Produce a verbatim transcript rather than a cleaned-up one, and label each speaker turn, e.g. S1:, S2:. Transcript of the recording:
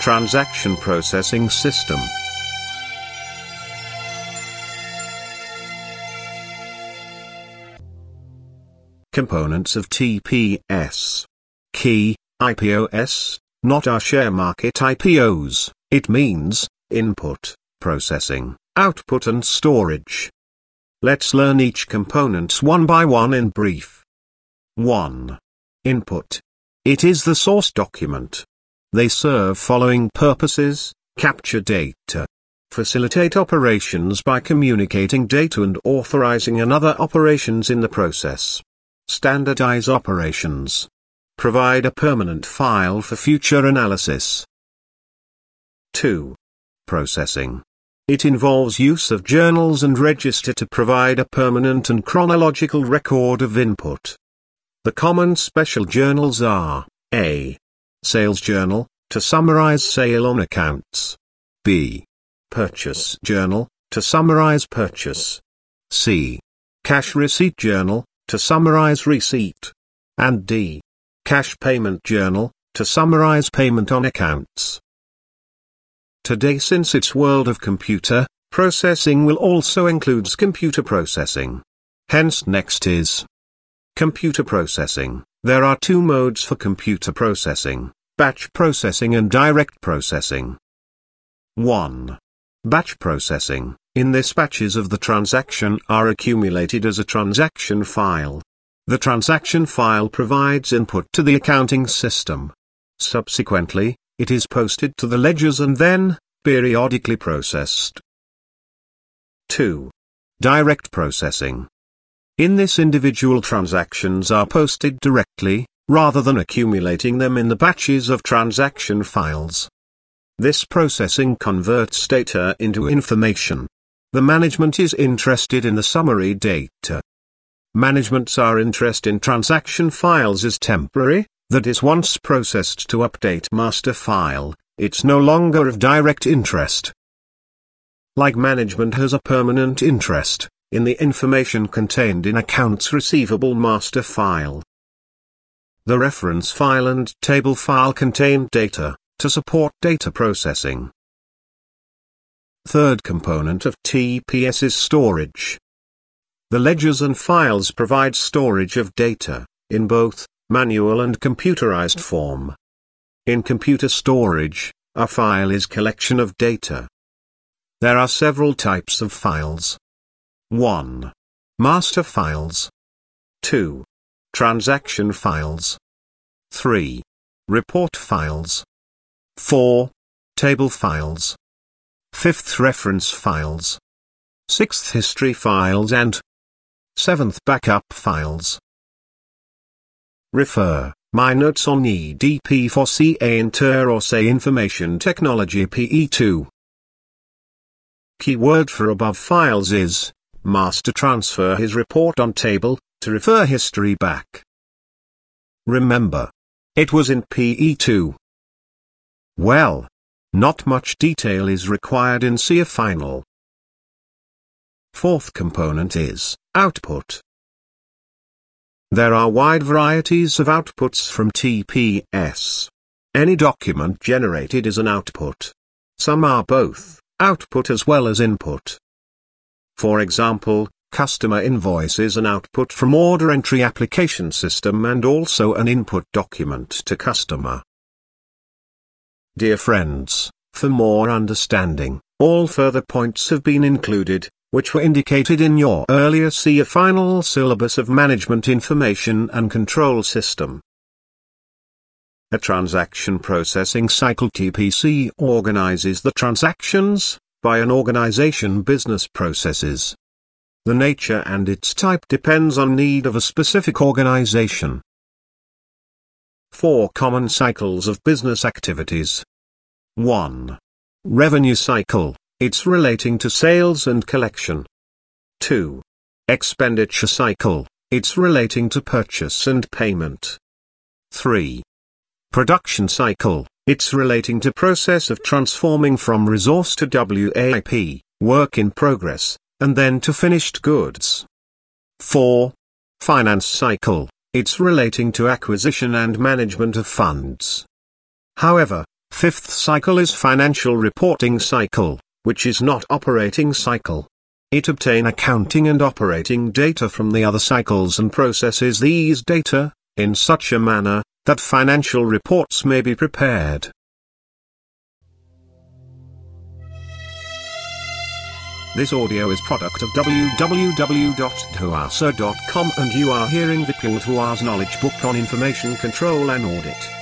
S1: Transaction Processing System. Components of T P S. Key, I P O S, not our share market I P Os, it means input, processing, output and storage. Let's learn each components one by one in brief. one. Input. It is the source document. They serve following purposes: capture data, facilitate operations by communicating data and authorizing another operations in the process, standardize operations, provide a permanent file for future analysis. two. Processing. It involves use of journals and register to provide a permanent and chronological record of input. The common special journals are: A. Sales journal, to summarize sale on accounts. B. Purchase journal, to summarize purchase. C. Cash receipt journal, to summarize receipt. And D. Cash payment journal, to summarize payment on accounts. Today, since it's world of computer, processing will also includes computer processing. Hence next is computer processing. There are two modes for computer processing: batch processing and direct processing. one. Batch processing. In this, batches of the transaction are accumulated as a transaction file. The transaction file provides input to the accounting system. Subsequently, it is posted to the ledgers and then, periodically processed. two. Direct processing. In this, individual transactions are posted directly, rather than accumulating them in the batches of transaction files. This processing converts data into information. The management is interested in the summary data. Management's are interest in transaction files is temporary, that is, once processed to update master file, it's no longer of direct interest. Like management has a permanent interest in the information contained in accounts receivable master file. The reference file and table file contain data, to support data processing. Third component of T P S is storage. The ledgers and files provide storage of data, in both manual and computerized form. In computer storage, a file is collection of data. There are several types of files. one. Master files. two. Transaction files. three. Report files. four. Table files. fifth. Reference files. sixth. History files and seventh. Backup files. Refer, my notes on E D P for C A Inter or say Information Technology P E two. Keyword for above files is, master transfer his report on table, to refer history back. Remember, it was in P E two. Well, not much detail is required in C A Final. Fourth component is output. There are wide varieties of outputs from T P S. Any document generated is an output. Some are both output as well as input. For example, customer invoice is an output from order entry application system and also an input document to customer. Dear friends, for more understanding, all further points have been included, which were indicated in your earlier C A Final syllabus of Management Information and Control System. A transaction processing cycle T P C organizes the transactions, by an organization business processes. The nature and its type depends on need of a specific organization. Four common cycles of business activities. one. Revenue cycle. It's relating to sales and collection. two. Expenditure cycle. It's relating to purchase and payment. three. Production cycle. It's relating to process of transforming from resource to W A P, work in progress, and then to finished goods. four. Finance cycle. It's relating to acquisition and management of funds. However, Fifth cycle is financial reporting cycle, which is not operating cycle. It obtains accounting and operating data from the other cycles and processes these data, in such a manner, that financial reports may be prepared. This audio is product of w w w dot dhuasa dot com, and you are hearing Vipul Dhua's knowledge book on information control and audit.